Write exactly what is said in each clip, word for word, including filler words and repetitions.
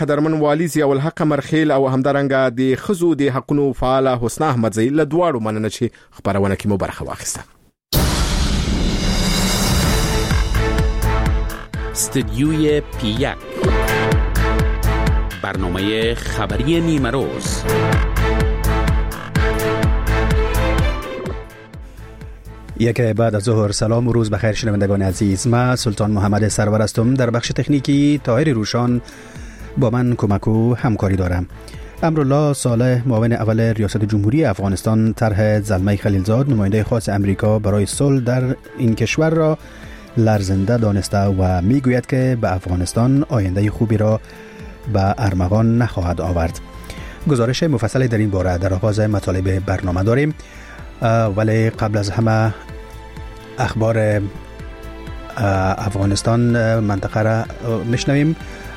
قدرمن والی ضیاء الحق مرخیل او همدارنګه د خزو د حقونو فعال حسنا احمدزی له دواړو مننه چې خبرونه کې مو برخه واخیسته. استدیوی پی یک، برنامه خبری نیمه روز. یک بعد از ظهر. سلام و روز بخیر شنوندگان عزیز. من سلطان محمد سرور هستم. در بخش تکنیکی طاهر روشان با من کمک و همکاری دارم. امرالله صالح معاون اول ریاست جمهوری افغانستان طرح زلمه خلیلزاد نماینده خاص امریکا برای صلح در این کشور را لرزنده دانسته و میگوید که به افغانستان آینده خوبی را به ارمغان نخواهد آورد. گزارش مفصلی در این باره در آغاز مطالب برنامه داریم، ولی قبل از همه اخبار افغانستان منطقه را میشنویم.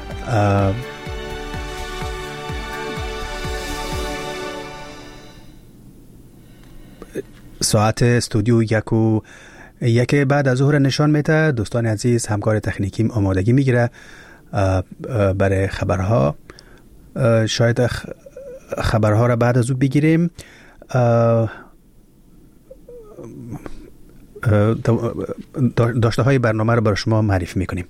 ساعت استودیو یک و یک بعد از ظهر نشان میده. دوستان عزیز، همکار تکنیکیم آمادگی میگیره برای خبرها. شاید خبرها را بعد از او بگیریم. داشته های برنامه را برای شما معرفی میکنیم.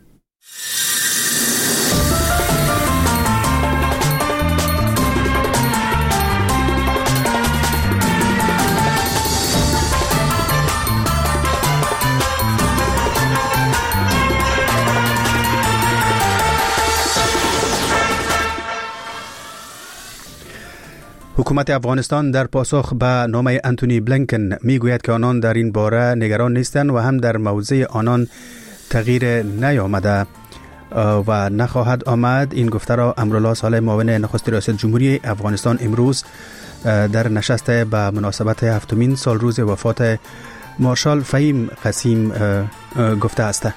حکومت افغانستان در پاسخ به نامه انتونی بلینکن میگوید که آنان در این باره نگران نیستند و هم در موضع آنان تغییر نیامده و نخواهد آمد. این گفته را امرالله صالح معاون نخست ریاست جمهوری افغانستان امروز در نشست به مناسبت هفتمین سال روز وفات مارشال فهیم قسیم گفته است.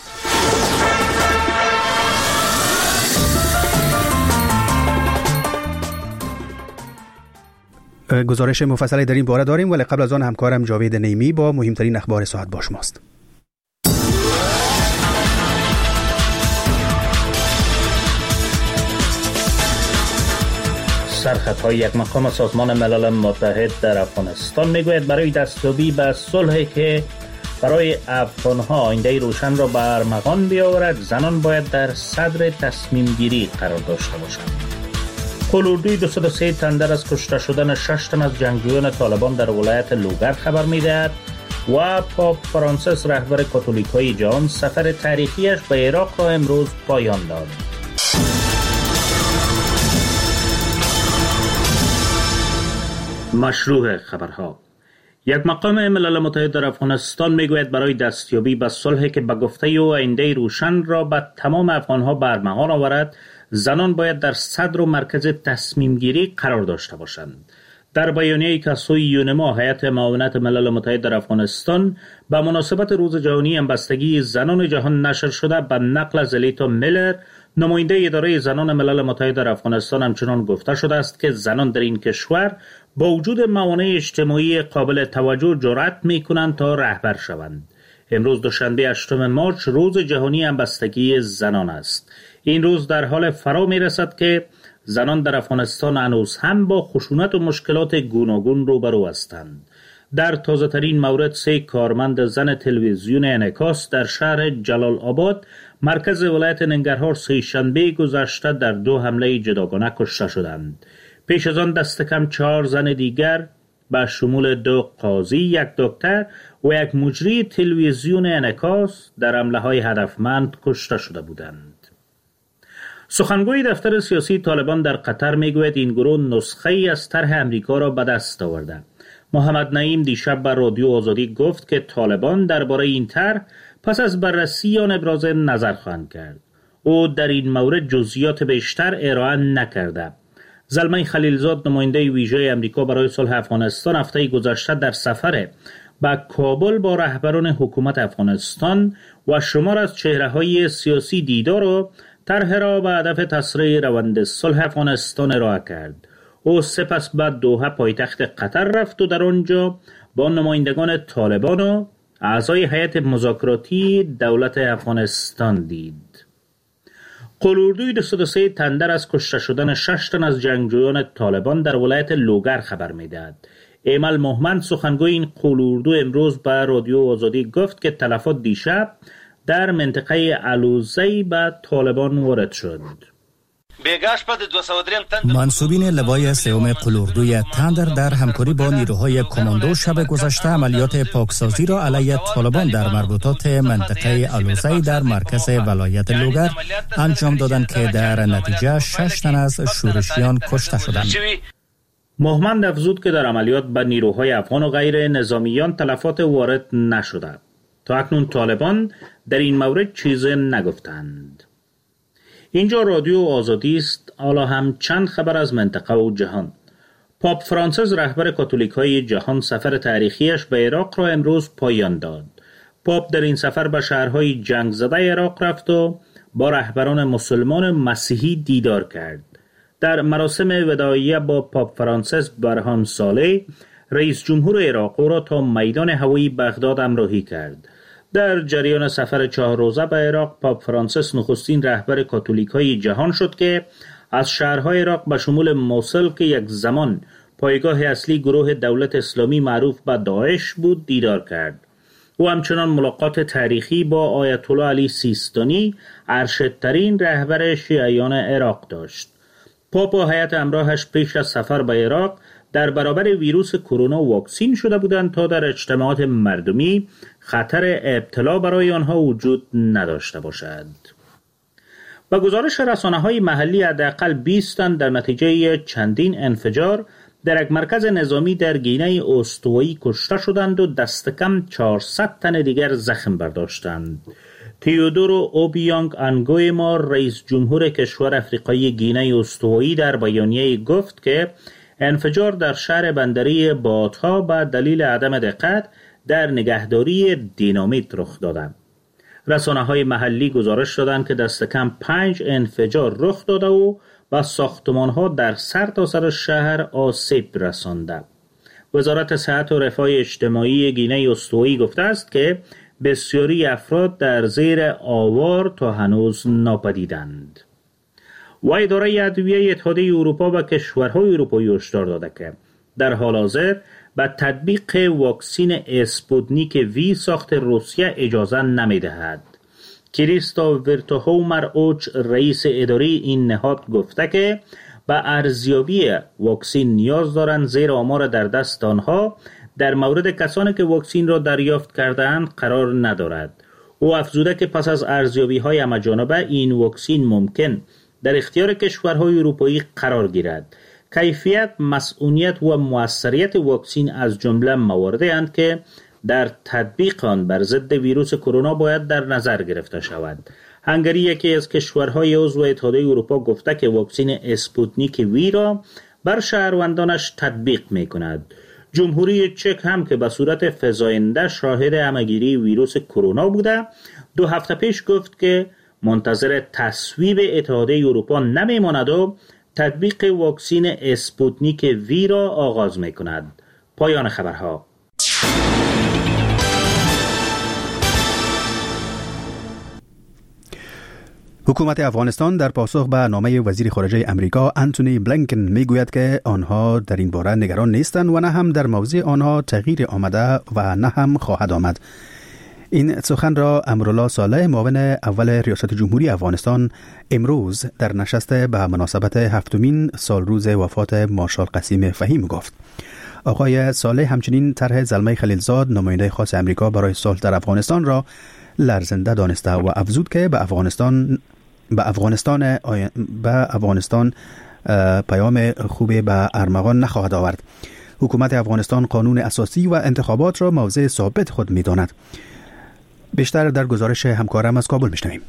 گزارش مفصلی در این باره داریم، ولی قبل از آن همکارم جاوید نیمی با مهمترین اخبار ساعت با شماست. سرخطهای یک مقام سازمان ملل متحد در افغانستان میگوید برای دستیابی به صلحی که برای افغانها آینده روشن را به ارمغان بیاورد، زنان باید در صدر تصمیم گیری قرار داشته باشند. قلوردوی دویست و سه تن در از کشته شدن شش تن از جنگجویان طالبان در ولایت لوگر خبر می‌دهد و پاپ فرانسیس رهبر کاتولیک‌های جهان سفر تاریخیش به عراق را امروز پایان داد. مشروع خبرها. یک مقام ملل متحد در افغانستان میگوید برای دستیابی به صلحی که به گفته او آینده روشن را به تمام افغانها به ارمغان آورد، زنان باید در صدر و مرکز تصمیم گیری قرار داشته باشند. در بیانیه‌ای که سوی یونما هیئت معاونت ملل متحد در افغانستان به مناسبت روز جهانی همبستگی زنان جهان نشر شده به نقل از الیتا میلر نماینده اداره زنان ملل متحد در افغانستان همچنان گفته شده است که زنان در این کشور با وجود موانع اجتماعی قابل توجه جرأت می‌کنند تا رهبر شوند. امروز دوشنبه هشتم مارس روز جهانی همبستگی زنان است. این روز در حال فرا می رسد که زنان در افغانستان هنوز هم با خشونت و مشکلات گوناگون روبرو هستند. در تازه ترین مورد سه کارمند زن تلویزیون انعکاس در شهر جلال آباد مرکز ولایت ننگرهار سه شنبه گذشته در دو حمله جداگانه کشته شدند. پیش از آن دست کم چهار زن دیگر به شمول دو قاضی، یک دکتر و یک مجری تلویزیون انعکاس در حمله های هدفمند کشته شده بودند. سخنگوی دفتر سیاسی طالبان در قطر میگوید این گروه نسخه ای از طرح امریکا را به دست آورده. محمد نعیم دیشب بر رادیو آزادی گفت که طالبان درباره این طرح پس از بررسی آن ابراز نظر خواهند کرد. او در این مورد جزئیات بیشتر ارائه نکرده. زلمه خلیلزاد نماینده ویژه امریکا برای صلح افغانستان هفته گذشته در سفر به کابل با رهبران حکومت افغانستان و شمار از چهره‌های سیاسی دیدار و طرح را به هدف تسریع روند صلح افغانستان ارائه کرد. او سپس به دوحه پایتخت قطر رفت و در آنجا با نمایندگان طالبان و اعضای هیئت مذاکراتی دولت افغانستان دید. قلوردوی دویست و سه تندر از کشته شدن شش تن از جنگجویان طالبان در ولایت لوگر خبر می‌دهد. ایمل محمد سخنگوی این قلوردو امروز به رادیو آزادی گفت که تلفات دیشب در منطقه علوزی به طالبان وارد شد. منصوبین لوای سوم قلوردوی تندر در همکاری با نیروهای کماندو شب گذشته عملیات پاکسازی را علیه طالبان در مربوطات منطقه علوزی در مرکز ولایت لوگر انجام دادند که در نتیجه شش تن از شورشیان کشته شدند. محمد افزود که در عملیات به نیروهای افغان و غیر نظامیان تلفات وارد نشده. تا اکنون طالبان در این مورد چیزی نگفتند. اینجا رادیو آزادی است. حالا هم چند خبر از منطقه و جهان. پاپ فرانسیس رهبر کاتولیک‌های جهان سفر تاریخیش به عراق را امروز پایان داد. پاپ در این سفر به شهرهای جنگ زده عراق رفت و با رهبران مسلمان مسیحی دیدار کرد. در مراسم وداعیه با پاپ فرانسیس برهان صالح رئیس جمهور عراق او را تا میدان هوایی بغداد همراهی کرد. در جریان سفر چهار روزه به عراق پاپ فرانسیس نخستین رهبر کاتولیک‌های جهان شد که از شهرهای عراق به شمول موصل که یک زمان پایگاه اصلی گروه دولت اسلامی معروف به داعش بود دیدار کرد. او همچنان ملاقات تاریخی با آیت الله علی سیستانی ارشدترین رهبر شیعیان عراق داشت. پاپ و هیئت همراهش پیش از سفر به عراق در برابر ویروس کرونا واکسین شده بودند تا در اجتماعات مردمی خطر ابتلا برای آنها وجود نداشته باشد. با گزارش رسانه‌های محلی حداقل بیست تن در نتیجه چندین انفجار در یک مرکز نظامی در گینه استوایی کشته شدند و دست کم چهارصد تن دیگر زخم برداشتند. تیودورو اوبیانگ انگویما رئیس جمهور کشور افریقایی گینه استوایی در بیانیه گفت که انفجار در شهر بندری باتها به دلیل عدم دقت در نگهداری دینامیت رخ داده. رسانه‌های محلی گزارش دادند که دست کم پنج انفجار رخ داده و به ساختمان‌ها در سرتاسر شهر آسیب رسانده. وزارت صحت و رفاه اجتماعی گینه استوایی گفته است که بسیاری افراد در زیر آوار تا هنوز ناپدیدند. و اداره ادویه اتحادیه اروپا و کشورهای اروپایی هشدار داده که در حال حاضر به تطبیق واکسن اسپوتنیک وی ساخت روسیه اجازه نمی‌دهد. کریستوف ورتوهومر اوچ رئیس اداره این نهاد گفته که به ارزیابی واکسن نیاز دارند زیرا آمار در دست آنها در مورد کسانی که واکسن را دریافت کرده‌اند قرار ندارد. او افزوده که پس از ارزیابی‌های همه‌جانبه این واکسن ممکن در اختیار کشورهای اروپایی قرار گیرد. کیفیت، مسئولیت و موثریت واکسن از جمله مواردی اند که در تطبیق آن بر ضد ویروس کرونا باید در نظر گرفته شود. هنگری یکی از کشورهای عضو اتحادیه اروپا گفته که واکسن اسپوتنیک وی را بر شهروندانش تطبیق می‌کند. جمهوری چک هم که به صورت فزاینده شاهد همه‌گیری ویروس کرونا بوده، دو هفته پیش گفت که منتظر تصویب اتحادیه اروپا نمی‌ماند و تطبیق واکسن اسپوتنیک وی را آغاز می‌کند. پایان خبرها. حکومت افغانستان در پاسخ به نامه وزیر خارجه امریکا انتونی بلینکن میگوید که آنها در این باره نگران نیستند و نه هم در موضع آنها تغییر آمده و نه هم خواهد آمد. این سخن را امرالله صالح معاون اول ریاست جمهوری افغانستان امروز در نشست به مناسبت هفتمین سالروز وفات مارشال قسیم فهیم گفت. آقای صالح همچنین طرح زلمه خلیلزاد نماینده خاص امریکا برای صلح در افغانستان را لرزنده دانسته و افزود که به افغانستان به افغانستان به افغانستان پیام خوبی به ارمغان نخواهد آورد. حکومت افغانستان قانون اساسی و انتخابات را موضع ثابت خود می‌داند. بیشتر در گزارش همکارم از کابل میشنویم.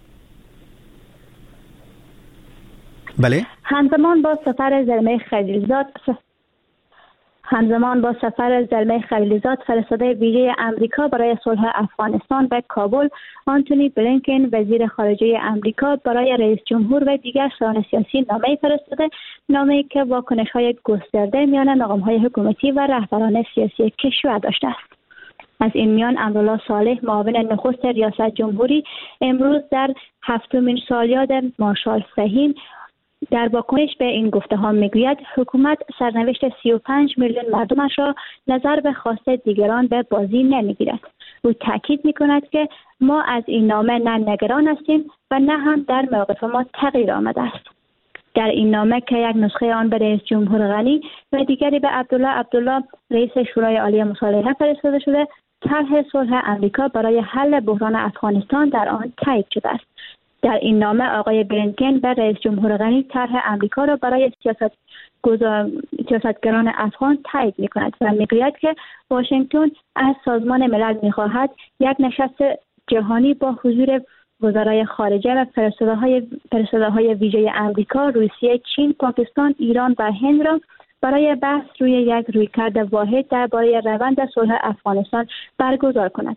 بله؟ همزمان با سفر زلمه خلیلزاد همزمان با سفر زلمه خلیلزاد فرستاده ویژه امریکا برای صلح افغانستان به کابل، آنتونی بلینکن وزیر خارجه امریکا برای رئیس جمهور و دیگر سران سیاسی نامه فرستاده، نامه‌ای که واکنش‌های گسترده میان مقام‌های حکومتی و رهبران سیاسی کشور داشته است. از این میان امرالله صالح معاون نخست ریاست جمهوری امروز در هفتمین سالیاد مارشال فهیم در واکنش به این گفته ها میگوید حکومت سرنوشت سی و پنج میلیون مردمش را نظر به خواسته دیگران به بازی نمیگیرد. او تاکید میکند که ما از این نامه نه نگران هستیم و نه هم در موقف ما تغییر آمده است. در این نامه که یک نسخه آن به رئیس جمهور غنی و دیگری به عبدالله عبدالله رئیس شورای عالی مصالحه فرستاده شده، طرح صلح امریکا برای حل بحران افغانستان در آن تایید شده است. در این نامه آقای بلینکن به رئیس جمهور غنی طرح امریکا را برای سیاست گذار... سیاستگران افغان تایید می‌کند و می‌گوید که واشنگتن از سازمان ملل می‌خواهد یک نشست جهانی با حضور وزرای خارجه و فرستاده‌های فرستاده‌های ویژه امریکا، روسیه، چین، پاکستان، ایران و هند را برای بحث روی یک رویکرد واحد درباره روند صلح افغانستان برگزار کند.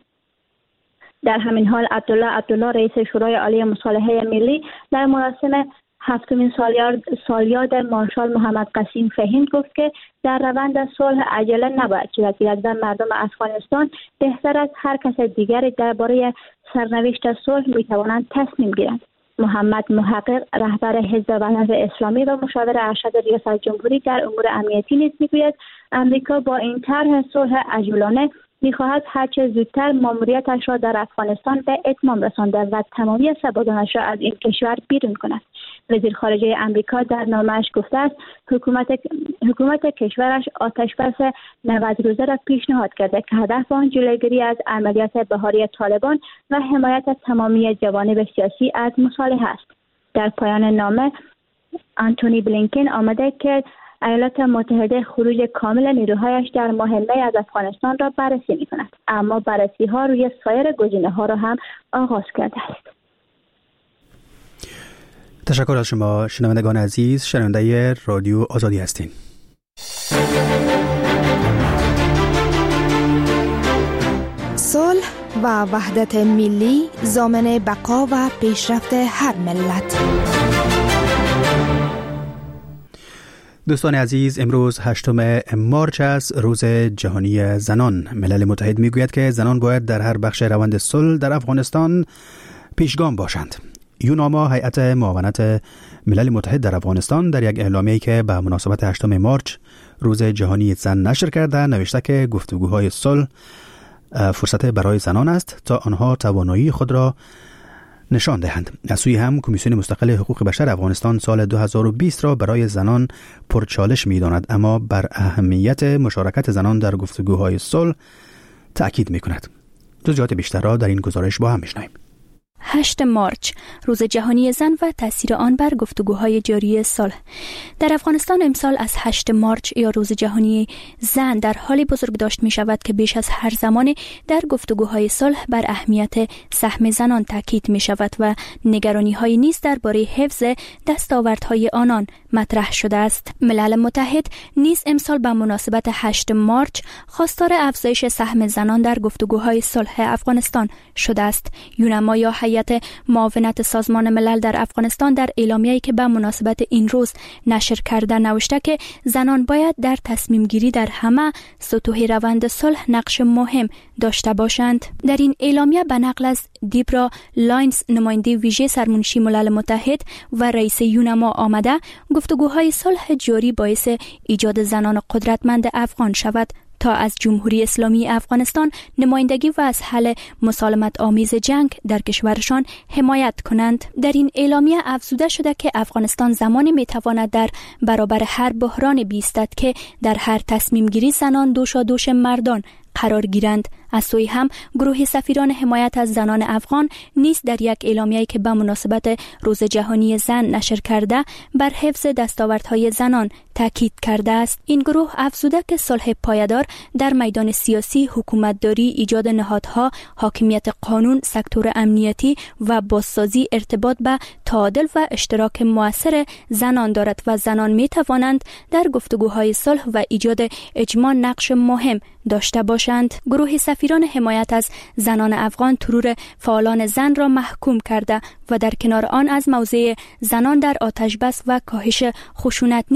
در همین حال عبدالله عبدالله رئیس شورای عالی مصالحه ملی در مراسم هفتمین سالیاد سالیاد مارشال محمد قسیم فهیم گفت که در روند صلح عجله نباید صورت گیرد و مردم افغانستان بهتر از هر کس دیگری درباره سرنوشت صلح میتوانند تصمیم گیرند. محمد محقق رهبر حزب وحدت اسلامی و مشاور ارشد ریاست جمهوری در امور امنیتی نیز میگوید امریکا با این طرح صلح عجولانه می‌خواهد هرچه زودتر ماموریتش را در افغانستان به اتمام رساند و تمامی سربازانش را از این کشور بیرون کند. وزیر خارجه امریکا در نامه‌اش گفته است حکومت حکومت کشورش آتشبس نود روزه را پیشنهاد کرده که هدف آن جلوگیری از عملیات بهاری طالبان و حمایت از تمامی جوانب سیاسی از مصالحه است. در پایان نامه آنتونی بلینکن آمده که ایالات متحده خروج کامل نیروهایش در ماه می از افغانستان را بررسی می کند، اما بررسی ها روی سایر گزینه ها را هم آغاز کرده است. تشکر از شما شنوندگان عزیز. شنونده رادیو آزادی هستین. صلح و وحدت ملی ضامن بقا و پیشرفت هر ملت. دوستان عزیز، امروز هشتم مارچ است، روز جهانی زنان. ملل متحد میگوید که زنان باید در هر بخش روند صلح در افغانستان پیشگام باشند. یوناما، هیئت معاونت ملل متحد در افغانستان، در یک اعلامیه‌ای که به مناسبت هشتم مارچ روز جهانی زن نشر کرده نوشته که گفتگوهای صلح فرصت برای زنان است تا آنها توانایی خود را نشان دهند. از سوی هم کمیسیون مستقل حقوق بشر افغانستان سال دو هزار و بیست را برای زنان پرچالش می‌داند، اما بر اهمیت مشارکت زنان در گفتگوهای صلح تأکید می‌کند. جزئیات بیشتر را در این گزارش با هم می‌شنویم. هشتم مارچ، روز جهانی زن و تاثیر آن بر گفتگوهای جاری صلح. در افغانستان امسال از هشتم مارچ یا روز جهانی زن در حالی بزرگداشت می شود که بیش از هر زمان در گفتگوهای صلح بر اهمیت سهم زنان تاکید می شود و نگرانی های نیز درباره حفظ دستاوردهای آنان مطرح شده است. ملل متحد نیز امسال به مناسبت هشتم مارچ خواستار افزایش سهم زنان در گفتگوهای صلح افغانستان شده است. یونما یا هیئت معاونت سازمان ملل در افغانستان در اعلامیه‌ای که به مناسبت این روز نشر کرده نوشته که زنان باید در تصمیم گیری در همه سطوح روند صلح نقش مهم داشته باشند. در این اعلامیه به نقل از دیبرا لاینز، نماینده ویژه سرمنشی ملل متحد و رئیس یونما آمده، گفتگوهای صلح جاری باعث ایجاد زنان قدرتمند افغان شود تا از جمهوری اسلامی افغانستان نمایندگی و از حل مسالمت آمیز جنگ در کشورشان حمایت کنند. در این اعلامیه افزوده شده که افغانستان زمانی میتواند در برابر هر بحران بیستد که در هر تصمیم گیری زنان دوشادوش مردان قرار گیرند. از سوی هم گروه سفیران حمایت از زنان افغان نیز در یک اعلامیه‌ای که به مناسبت روز جهانی زن نشر کرده بر حفظ دستاوردهای زنان تاکید کرده است. این گروه افزوده که صلح پایدار در میدان سیاسی، حکومتداری، ایجاد نهادها، حاکمیت قانون، سکتور امنیتی و بازسازی ارتباط به تعادل و اشتراک مؤثر زنان دارد و زنان می توانند در گفتگوهای صلح و ایجاد اجماع نقش مهم داشته باشند. گروه سفیران حمایت از زنان افغان ترور فعالان زن را محکوم کرده و در کنار آن از موضع زنان در آتش بس و کاهش خشونت نیز حمایت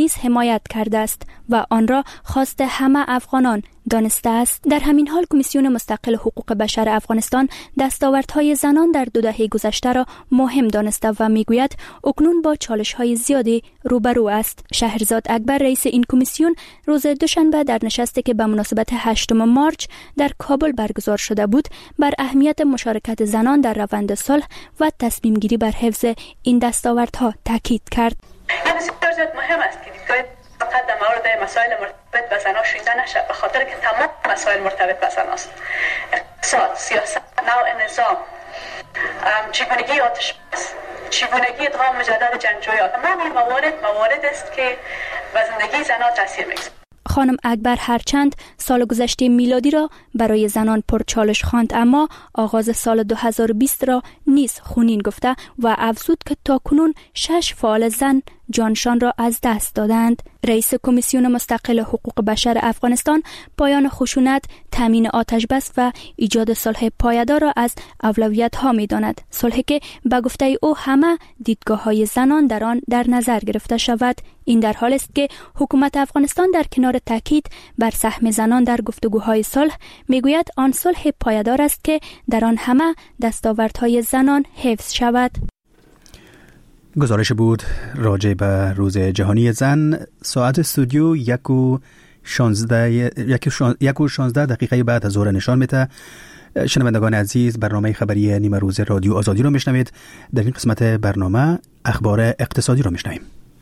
حمایت کرده است و آن را خواست همه افغانان دانسته است. در همین حال کمیسیون مستقل حقوق بشر افغانستان دستاوردهای زنان در دو دهه گذشته را مهم دانسته و میگوید اکنون با چالش‌های زیادی روبرو است. شهرزاد اکبر رئیس این کمیسیون روز دوشنبه در نشستی که به مناسبت هشتم مارچ در کابل برگزار شده بود بر اهمیت مشارکت زنان در روند صلح و تصمیم گیری بر حفظ این دستاوردها تاکید کرد. بسیار مهم است که دیدگاه فقط در مورد مسائل مرتبط به زنان شویده نشد، به خاطر که تمام مسائل مرتبط به زن است. اقتصاد، سیاست، نوع نظام، چگونگی آتش بس، چگونگی ادغام مجدد جنگجویان، تمام این موارد موارد است که به زندگی زنان تاثیر میگذارد. خانم اکبر هرچند سال گذشته میلادی را برای زنان پرچالش خواند، اما آغاز سال دو هزار و بیست را نیز خونین گفته و افزود که تاکنون شش فعال زن جانشان را از دست دادند. رئیس کمیسیون مستقل حقوق بشر افغانستان پایان خشونت، تامین آتش بس و ایجاد صلح پایدار را از اولویت ها می داند. صلحی که به گفته او همه دیدگاه های زنان در آن در نظر گرفته شود. این در حالی است که حکومت افغانستان در کنار تاکید بر سهم زنان در گفتگوهای صلح میگوید آن صلح پایدار است که در آن همه دستاوردهای زنان حفظ شود. گزارش بود راجع به روز جهانی زن. ساعت استودیو یک و شانزده یک و شانزده دقیقه بعد از ظهر نشان میده. شنوندگان عزیز، برنامه خبری نیمه روز رادیو آزادی رو میشنوید. در این قسمت برنامه اخبار اقتصادی رو میشنویم.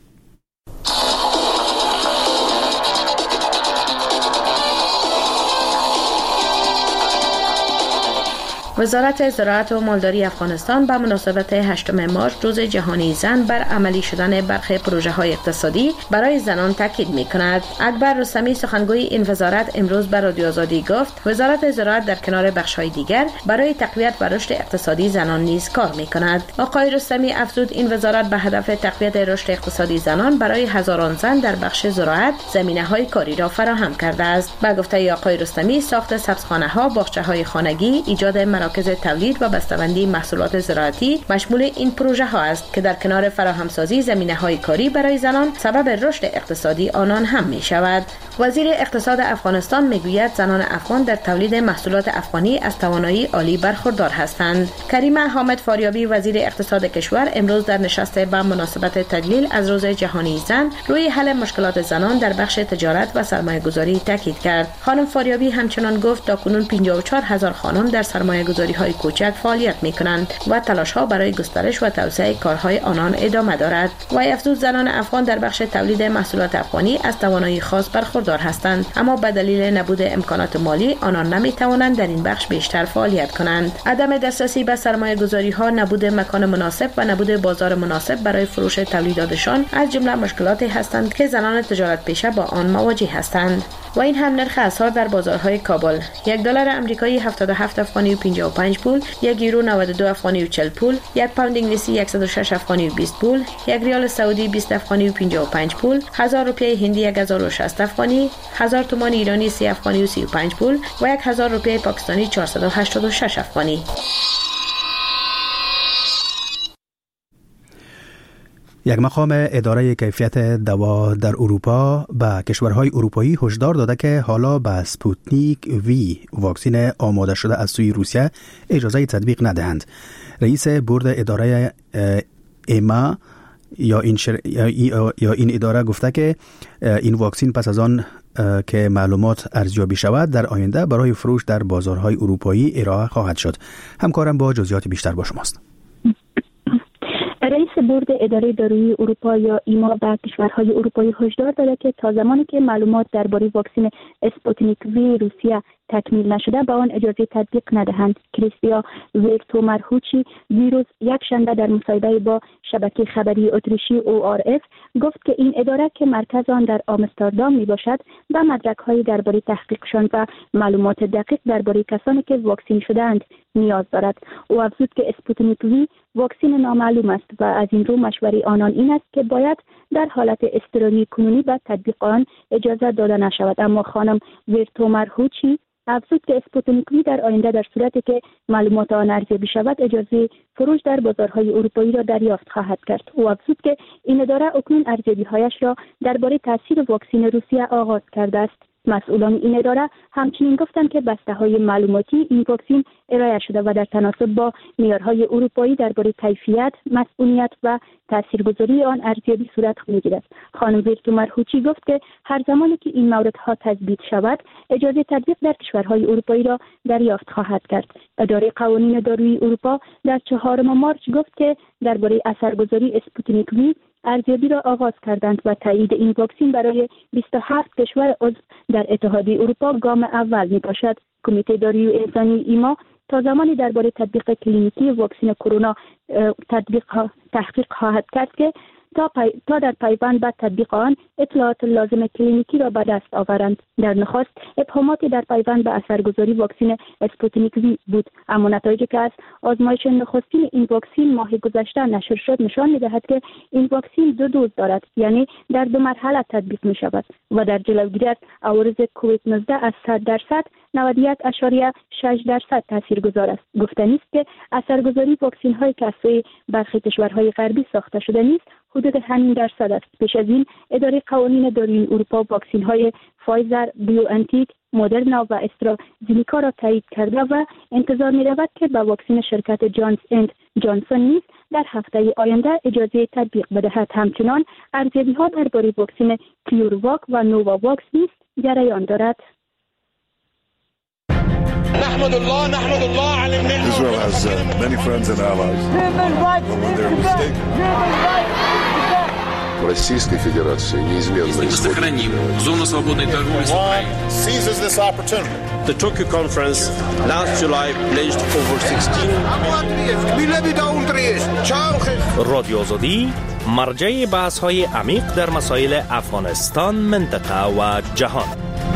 وزارت زراعت و مالداری افغانستان به مناسبت هشتم مارچ روز جهانی زن بر عملی شدن برخی پروژه های اقتصادی برای زنان تاکید می کند. اکبر رستمی سخنگوی این وزارت امروز به رادیو آزادی گفت وزارت زراعت در کنار بخش های دیگر برای تقویت و رشد اقتصادی زنان نیز کار می کند. آقای رستمی افزود این وزارت به هدف تقویت رشد اقتصادی زنان برای هزاران زن در بخش زراعت زمینه های کاری را فراهم کرده است. به گفته آقای رستمی ساخت سبزخانه ها، باغچه های خانگی، ایجاد مراکز تولید و بسته‌بندی محصولات زراعتی مشمول این پروژه ها است که در کنار فراهمسازی زمینه‌های کاری برای زنان سبب رشد اقتصادی آنان هم می شود. وزیر اقتصاد افغانستان میگوید زنان افغان در تولید محصولات افغانی از توانایی عالی برخوردار هستند. کریمه حامد فاریابی وزیر اقتصاد کشور امروز در نشست به مناسبت تجلیل از روز جهانی زن روی حل مشکلات زنان در بخش تجارت و سرمایه‌گذاری تاکید کرد. خانم فاریابی همچنان گفت تاکنون پنجاه و چهار هزار خانم در سرمایه‌گذاری های کوچک فعالیت می کنند و تلاش ها برای گسترش و توسعه کارهای آنان ادامه دارد. و افزود زنان افغان در بخش تولید محصولات افغانی از توانایی خاص برخوردار هستند، اما به دلیل نبود امکانات مالی آنان نمی توانند در این بخش بیشتر فعالیت کنند. عدم دسترسی به سرمایه گذاری ها، نبود مکان مناسب و نبود بازار مناسب برای فروش تولیداتشان از جمله مشکلاتی هستند که زنان تجارت پیشه با آن مواجه هستند. و این هم نرخ اسعار در بازارهای کابل: یک دلار آمریکایی هفتاد و هفت افغانی و پنجاه و پنج پول، یک یورو نود و دو افغانی و چهل پول، یک پوند انگلیسی صد و شش افغانی و بیست پول، یک ریال سعودی بیست افغانی و پنجاه و پنج پول، هزار روپیه هندی یک هزار و شصت افغانی، هزار تومان ایرانی سی افغانی و سی و پنج پول و یک هزار روپیه پاکستانی چهارصد و هشتاد و شش افغانی. یک مقام اداره کیفیت دوا در اروپا به کشورهای اروپایی هشدار داده که حالا به سپوتنیک وی واکسن آماده شده از سوی روسیه اجازه تطبیق ندهند. رئیس بورد اداره ایما یا این, شر... یا این اداره گفته که این واکسن پس از آن که معلومات ارزیابی شود در آینده برای فروش در بازارهای اروپایی ارائه خواهد شد. همکارم با جزئیات بیشتر با شماست. رئیس بورد اداره دارویی اروپا یا ایما به کشورهای اروپایی هشدار داده که تا زمانی که معلومات درباره واکسن اسپوتنیک وی روسیه تکمیل نشده به آن اجازه تطبیق ندهند. کریستیا ویرتومرهوچی دیروز یک شنبه در مصاحبه با شبکه خبری اتریشی او آر اف گفت که این اداره که مرکز آن در آمستردام می باشد به مدرک‌های درباره تحقیقشان و معلومات دقیق درباره کسانی که واکسین شده‌اند نیاز دارد. او افزود که اسپوتنیک وی واکسن نامعلوم است و از این رو مشوره آنان این است که باید در حالت اضطراری کنونی به تطبیق آن اجازه داده نشود. اما خانم ویرتومرهوچی افزود که اسپوتنیک وی در آینده در صورتی که معلومات آن ارزیابی شود اجازه فروش در بازارهای اروپایی را دریافت خواهد کرد. او افزود که این اداره اکنون ارزیابی‌هایش را درباره تاثیر واکسن روسیه آغاز کرده است. مسئولان این اداره همچنین گفتند که بسته‌های معلوماتی این واکسن ارائه شده و در تناسب با معیارهای اروپایی درباره کیفیت، مسئولیت و تاثیرگذاری آن ارزیابی صورت می‌گیرد. خانم ویرتو مرهوچی گفت که هر زمانی که این موردها تثبیت شود، اجازه تطبیق در کشورهای اروپایی را دریافت خواهد کرد. اداره قوانین دارویی اروپا در چهارم مارس گفت که درباره اثرگذاری اسپوتنیک وی ارزیابی را آغاز کردند و تایید این واکسن برای بیست و هفت کشور عضو در اتحادیه اروپا گام اول می باشد. کمیته دارویی انسانی ایما تا زمانی درباره تطبیق کلینیکی واکسن کرونا تطبیق تحقیق خواهد کرد که تا, پی... تا در پیوند بعد تطبیق آن اطلاعات لازم کلینیکی را به دست آورند. در نخست ابهاماتی در پیوند به اثرگذاری واکسن اسپوتنیک وی بود، اما نتایجی که از آزمایش نخستین این واکسن ماه گذشته نشر شد نشان می‌دهد که این واکسن دو دوز دارد، یعنی در دو مرحله تطبیق می‌شود و در جلوگیری از عوارض کووید نوزده از صد درصد نود و یک ممیز شش درصد تاثیرگذار است. گفتنی است که اثرگذاری واکسن‌های که از سوی برخی کشورهای غربی ساخته شده نیست حدود همین درصد است. پیش از این اداره قوانین دارویی اروپا واکسن‌های فایزر، بیوانتیک، مدرنا و استرازینیکا را تایید کرده و انتظار می‌رود که با واکسن شرکت جانس اند جانسون نیز در هفته آینده اجازه تطبیق بدهد. همچنان ارزیابی‌ها درباره واکسن کیورواک و نوواواکس نیز جریان دارد. نحمد الله نحمد الله على النعمة. Israel has uh, many friends and allies. When they're mistaken. В Российской Федерации неизменно сохраним зону свободной торговли с Украиной. Seizes this opportunity. The Tokyo conference last July pledged over sixteen. رادیو آزادی مرجع بحث‌های عمیق در مسائل افغانستان، منطقه و جهان.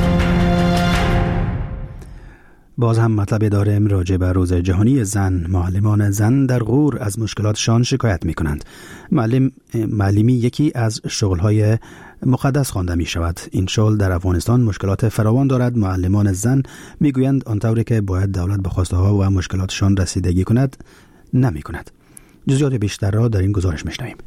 باز هم مطلب داریم راجع به روز جهانی زن. معلمان زن در غور از مشکلاتشان شکایت می کنند. معلم معلمی یکی از شغلهای مقدس خوانده می شود. این شغل در افغانستان مشکلات فراوان دارد. معلمان زن می گویند آنطوری که باید دولت به خواسته ها و مشکلاتشان رسیدگی کند نمی کند. جزئیات بیشتر را در این گزارش می شنویم.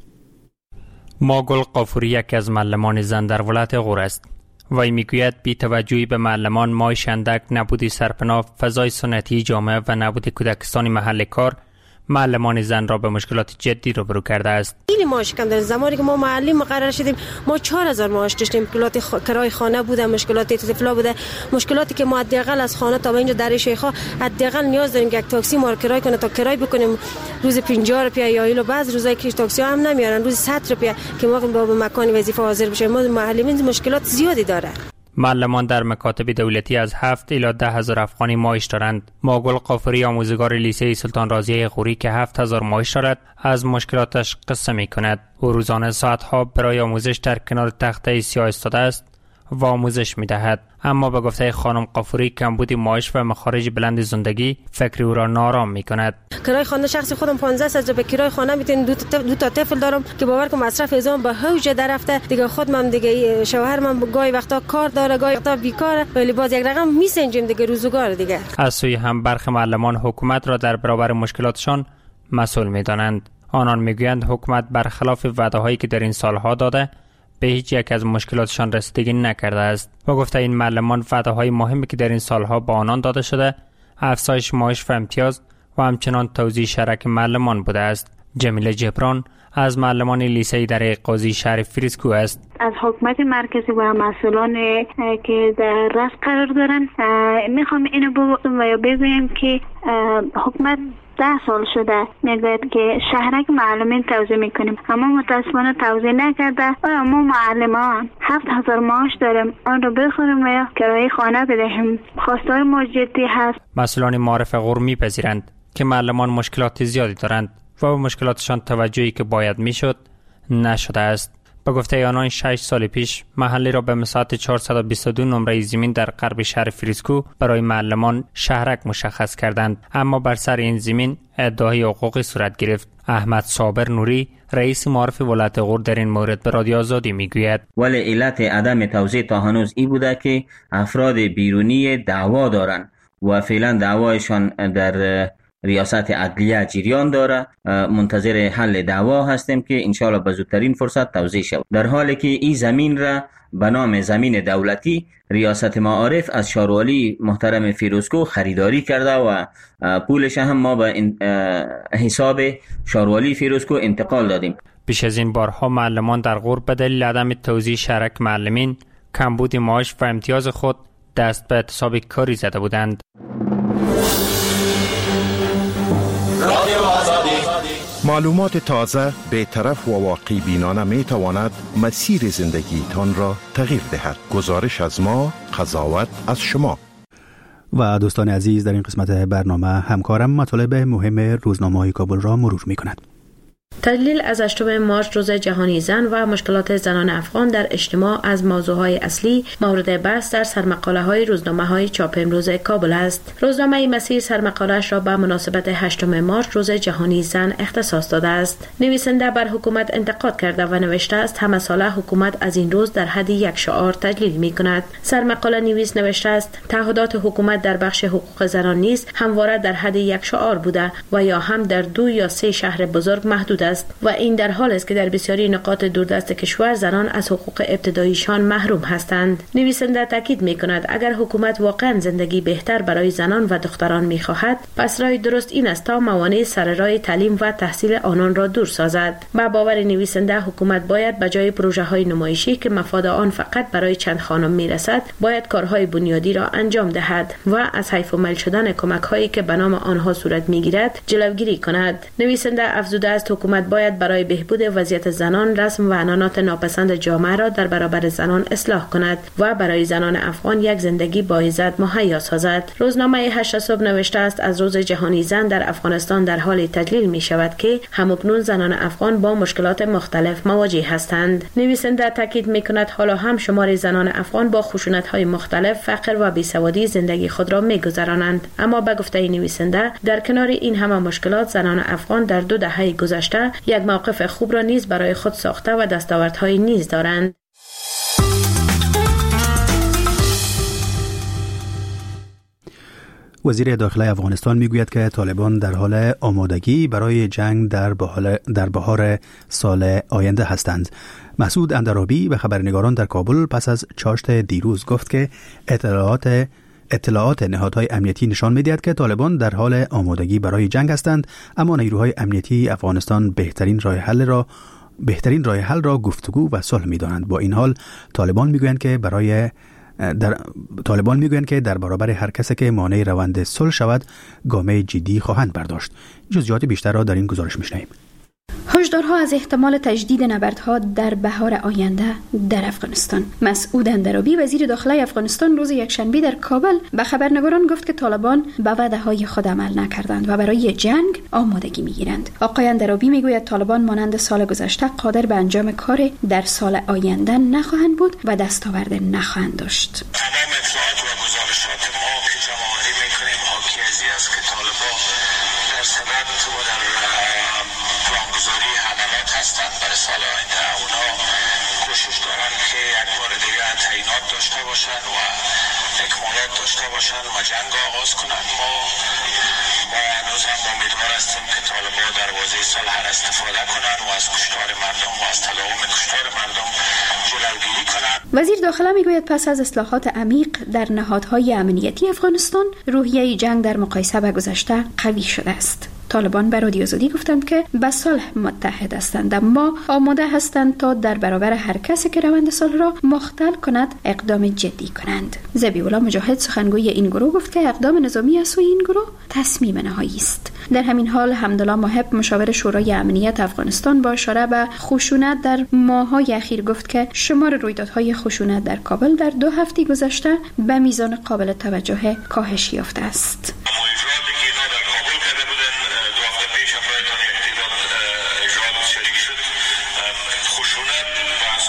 ماگل قافوری یکی از معلمان زن در ولایت غور است. وی میگوید بی توجهی به معلمان معاش اندک، نبودی سرپناه، فضای سنتی جامعه و نبود کودکستان محل کار معلمان زن را به مشکلات جدی روبرو کرده است. خیلی معاش کم داریم. زمانی که ما معلم مقرر شدیم ما چهار هزار معاش داشتیم. مشکلات خ... کرای خانه بوده، مشکلات طفلا بوده، مشکلاتی که ما حداقل از خانه تا اینجا در شیخا حداقل نیاز داریم که یک تاکسی ما رو کرای کنه تا کرای بکنیم روز پنجاه روپیه یا ایلو بعض روزایی که تاکسی هم نمیارن روز صد روپیه که ما به مکان وظیفه حاضر بشیم. ما معلمین مشکلات زیادی داره. معلمان در مکاتب دولتی از هفت الی ده هزار افغانی معاش دارند. ماگل قافوری آموزگار لیسه سلطان رازیه غوری که هفت هزار معاش دارد از مشکلاتش قصه می کند. او روزانه ساعتها برای آموزش در کنار تخته سیاه ایستاده است و آموزش می دهد. اما به گفته خانم قافوری کمبود معاش و مخارج بلند زندگی فکر او را نارام می کند. کرای خانه شخصی خودم پانزده هزار به کرای خانه میتونم دو تا دو تا طفل دارم که باور کنم مصرف ازام به اوج درفته دیگه. خودم دیگه شوهر من گاهی وقتا کار داره گاهی وقتا بیکاره ولی باز یک رقم میسنجیم دیگه روزگار دیگه. از سوی هم برخی معلمان حکومت را در برابر مشکلاتشان مسئول میدانند. آنان میگویند حکومت برخلاف وعده‌هایی که در این سالها داده به هیچ یک از مشکلاتشان رسیدگی نکرده است. و گفته این معلمان وعده‌های مهمی که در این سالها با آنان داده شده افزایش معاش و امتیاز و همچنان توزیع شرک معلمان بوده است. جمیله جبران از معلمان لیسه‌ای در قاضی شهر فریسکو است. از حکومت مرکزی و مسئولان که در رأس قرار دارن میخوام اینو بگویم که حکومت ده سال شده میگوید که شهرک معلمین توزیع میکنیم اما متاسفانه توزیع نکرده و ما معلمان هفت هزار معاش داریم آن رو بخوریم و یا کرایه خانه بدهیم. خواستار ما جدی هست. مسئولان معارف غور میپذیرند که معلمان مشکلات زیادی دارند و به مشکلاتشان توجهی که باید میشد نشده است. به گفته آنان شش سال پیش محلی را به مساحت چهارصد و بیست و دو نمره زمین در غرب شهر فریسکو برای معلمان شهرک مشخص کردند، اما بر سر این زمین ادعای حقوقی صورت گرفت. احمد صابر نوری رئیس معارف ولایت غور در این مورد به رادیو آزادی میگوید ولی علت عدم توزیع تا هنوز این بوده که افراد بیرونی دعوا دارند و فعلا دعوایشان در ریاست عدلیه جریان داره. منتظر حل دعوا هستیم که انشاءالله به زودترین فرصت توزیع شود، در حالی که این زمین را به نام زمین دولتی ریاست معارف از شاروالی محترم فیروزکو خریداری کرده و پولش هم ما به حساب شاروالی فیروزکو انتقال دادیم. پیش از این بارها معلمان در غور به دلیل عدم توزیع شهرک معلمین، کمبود معاش و امتیاز خود دست به اعتصاب کاری زده بودند. معلومات تازه، بی‌طرف و واقعی بینانه می تواند مسیر زندگی تان را تغییر دهد. گزارش از ما، قضاوت از شما. و دوستان عزیز، در این قسمت برنامه همکارم مطالب مهم روزنامه‌های کابل را مرور می کند. تحلیل از هشتم مارچ روز جهانی زن و مشکلات زنان افغان در اجتماع از موضوعهای اصلی مورد بحث در سرمقاله‌های روزنامه‌های چاپ امروز کابل است. روزنامه مسیر سرمقاله‌اش را به مناسبت هشتم مارچ روز جهانی زن اختصاص داده است. نویسنده بر حکومت انتقاد کرده و نوشته است همه ساله حکومت از این روز در حد یک شعار تجلیل می‌کند. سرمقاله نویس نوشته است تعهدات حکومت در بخش حقوق زنان نیز همواره در حد یک شعار بوده و یا هم در دو یا سه شهر بزرگ محدود است و این در حال است که در بسیاری نقاط دوردست کشور زنان از حقوق ابتداییشان محروم هستند. نویسنده تاکید می‌کند اگر حکومت واقعا زندگی بهتر برای زنان و دختران می‌خواهد، پس راه درست این است تا موانع سر راه تعلیم و تحصیل آنان را دور سازد. با باور نویسنده حکومت باید به جای پروژه‌های نمایشی که مفاد آن فقط برای چند خانم میرسد، باید کارهای بنیادی را انجام دهد و از حیف و میل شدن کمک‌هایی که به نام آنها صورت می‌گیرد جلوگیری کند. نویسنده افزوده است حکومت باید برای بهبود وضعیت زنان رسم و عنعنات ناپسند جامعه را در برابر زنان اصلاح کند و برای زنان افغان یک زندگی باعزت مهیا سازد. روزنامه هشت صبح نوشته است از روز جهانی زن در افغانستان در حال تجلیل می شود که همکنون زنان افغان با مشکلات مختلف مواجه هستند. نویسنده تاکید می کند حالا هم شمار زنان افغان با خشونت های مختلف، فقر و بیسوادی زندگی خود را می گذرانند، اما به گفته نویسنده در کنار این همه مشکلات زنان افغان در دو دهه گذشته یک موقف خوب را نیز برای خود ساخته و دستاوردهای نیز دارند. وزیر داخلی افغانستان میگوید که طالبان در حال آمادگی برای جنگ در بحال در بهار سال آینده هستند. مسعود اندرابی به خبرنگاران در کابل پس از چاشت دیروز گفت که اطلاعات اطلاعات نهادهای امنیتی نشان می‌دهد که طالبان در حال آمادگی برای جنگ هستند، اما نیروهای امنیتی افغانستان بهترین راه حل را بهترین راه حل را گفتگو و صلح می‌دانند. با این حال طالبان می‌گویند که برای در طالبان میگویند که در برابر هر کسی که مانع روند صلح شود گام جدی خواهند برداشت. جزئیات بیشتر را در این گزارش می‌شنویم. هشدارها از احتمال تجدید نبردها در بهار آینده در افغانستان. مسعود اندرابی وزیر داخلی افغانستان روز یکشنبه در کابل به خبرنگاران گفت که طالبان به وعده‌های خود عمل نکردند و برای جنگ آمادگی می‌گیرند. آقای اندرابی میگوید طالبان مانند سال گذشته قادر به انجام کار در سال آینده نخواهند بود و دستاورد نخواهند داشت. تمام اطلاعات و گزارشات ما که جمع‌آوری می‌کنیم حاکی از این است که طالبان در سبب و در پلانگذاری حملات هستند برای سال آینده. اونا کوشش دارن که یک بار دیگه تعیینات داشته باشن و اکمالات داشته باشن و جنگ آغاز کنن. ما ما هنوز هم امیدوار هستیم که طالبان در واضح صلح استفاده کنن و از کشتار مردم و از تداوم کشتار مردم جلوگیری کنن. وزیر داخله میگوید پس از اصلاحات عمیق در نهادهای امنیتی افغانستان، روحیه جنگ در مقایسه با گذشته قوی شده است. طالبان به رادیو آزادی گفتند که به صلح متحد هستند، اما آماده هستند تا در برابر هر کسی که روند صلح را مختل کند اقدام جدی کنند. ذبیح الله مجاهد سخنگوی این گروه گفت که اقدام نظامی از سوی این گروه تصمیم نهایی است. در همین حال حمدالله محب مشاور شورای امنیت افغانستان با اشاره به خشونت در ماه‌های اخیر گفت که شمار رویدادهای خشونت در کابل در دو هفته گذشته به میزان قابل توجه کاهش یافته است. خشونت و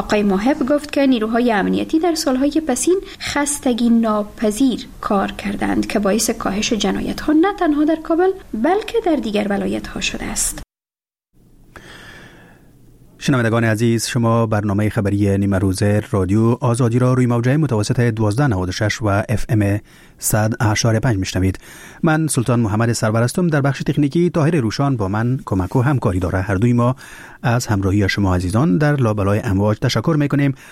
آقای محب گفت که نیروهای امنیتی در سالهای پسین خستگی ناپذیر کار کردند که باعث کاهش جنایت‌ها نه تنها در کابل بلکه در دیگر ولایت‌ها شده است. شنوندگان عزیز، شما برنامه خبری نیمه روزه رادیو آزادی را روی موجه متوسط دوازده نود و شش و اف ام صد اشاره پنج میشنوید. من سلطان محمد سرور هستم. در بخش تکنیکی طاهر روشان با من کمک و همکاری داره. هر دوی ما از همراهی شما عزیزان در لابلای امواج تشکر میکنیم